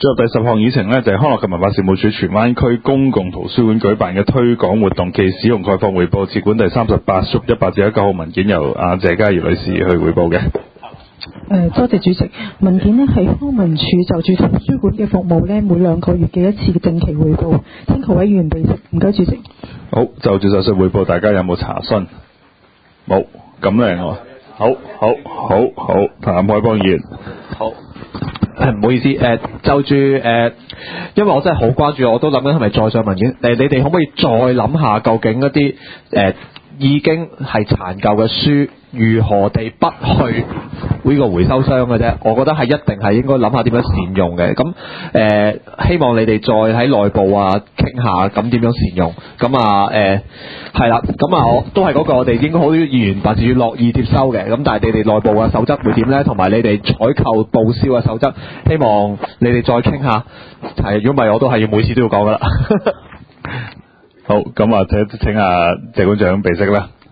最後第10項議程呢，就係康樂及文化事務署荃灣區公共圖書館舉辦嘅推廣活動暨使用概況匯報，接管第38/18至19號文件由謝嘉怡女士去匯報嘅。 多謝主席。文件呢係康文署就住圖書館嘅服務呢，每2個月嘅一次定期匯報，請各位議員備悉。唔該主席。 好，就住上述匯報，大家有冇查詢？冇，咁咧我好，譚凱邦議員。 好。唔好意思，就住因為我真係好關注，我都諗緊係咪再上文件。你哋可唔可以再諗下，究竟一啲已經係殘舊嘅書，如何地不去呢個回收箱嘅啫？我覺得係一定係應該諗下點樣善用嘅。咁希望你哋再喺內部傾下，咁點樣善用？咁係啦，咁我都係嗰個，我哋應該好多議員辦事處樂意接收嘅。咁但係你哋內部嘅守則會點咧？同埋你哋採購報銷嘅守則，希望你哋再傾下。係，如果唔係我都係要每次都要講噶啦。 好，咁請下謝館長備悉啦。